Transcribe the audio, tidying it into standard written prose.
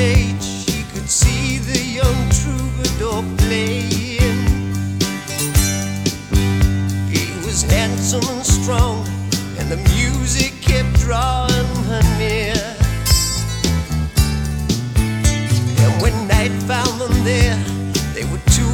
stage, she could see the young troubadour playing. He was handsome and strong, and the music kept drawing her near. And when night found them there, they were two